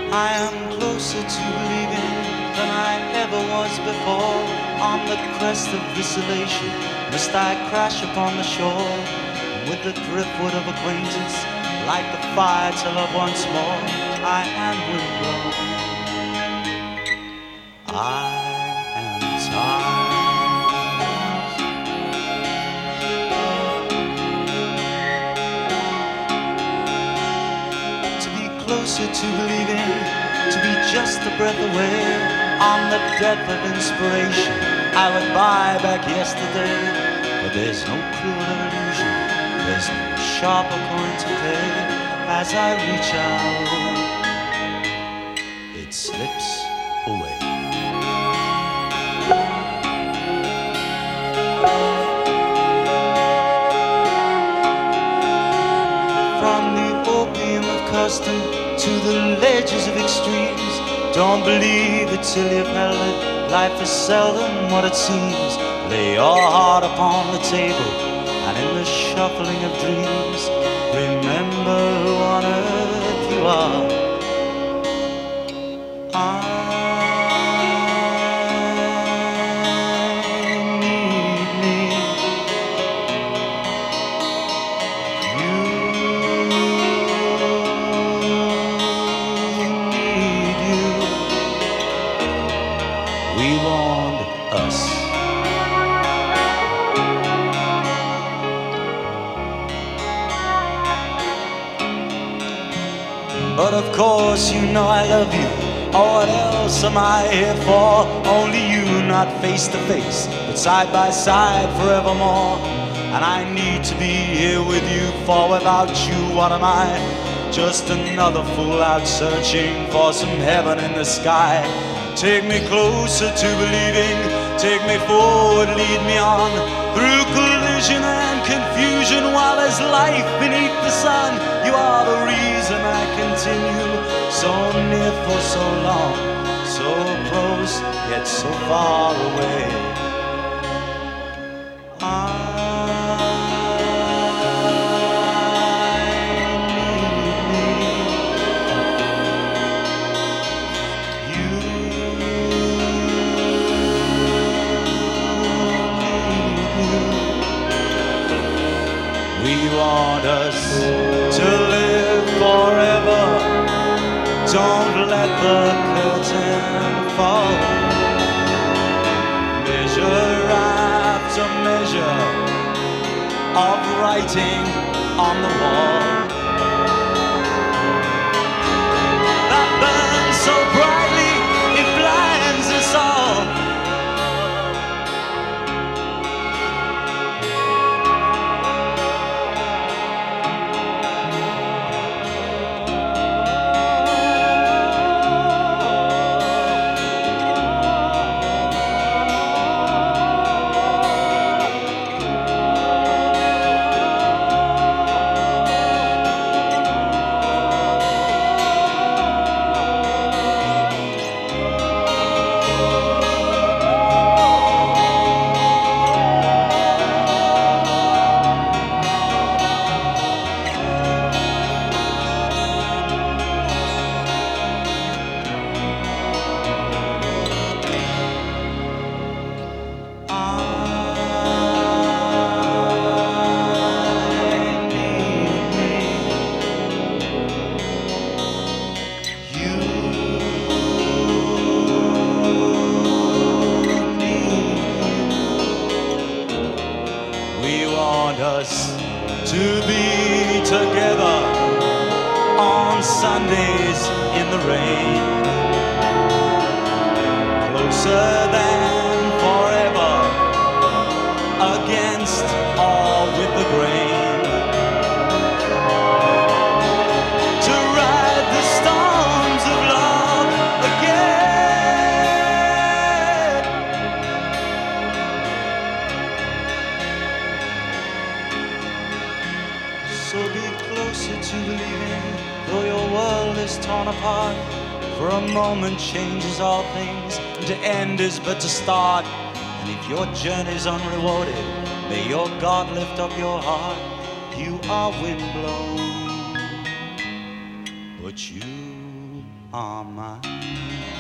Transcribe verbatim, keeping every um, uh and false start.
I am closer to believing than I ever was before. On the crest of this elation must I crash upon the shore, with the driftwood of acquaintance, like the fire to love once more. I am windblown, I am tired. To be closer to believing, to be just a breath away. On the death of inspiration I would buy back yesterday. But there's no cruel illusion, there's no sharper coin to pay. As I reach out, it slips away. From the opium of custom to the ledges of extremes, don't believe it till you've held it. Life is seldom what it seems. Lay your heart upon the table, and in the shuffling of dreams, remember who on earth you are. I need me. You need you. We want us. But of course you know I love you. Oh, what else am I here for? Only you, not face to face, but side by side forevermore. And I need to be here with you, for without you, what am I? Just another fool out searching for some heaven in the sky. Take me closer to believing, take me forward, lead me on, through collision and confusion, while there's life beneath the sun. You are the reason I continue, so near for so long, so close yet so far away. I need me. You need you. We want us to live forever. Don't let the curtain fall. Measure after measure of writing on the wall that burns so brightly it blinds us all. Us to be together on Sundays in the rain, closer than forever, against all with the grain, to ride the storms of love again. So be closer to believing, though your world is torn apart. For a moment changes all things, and to end is but to start. And if your journey's unrewarded, may your God lift up your heart. You are windblown, but you on mine.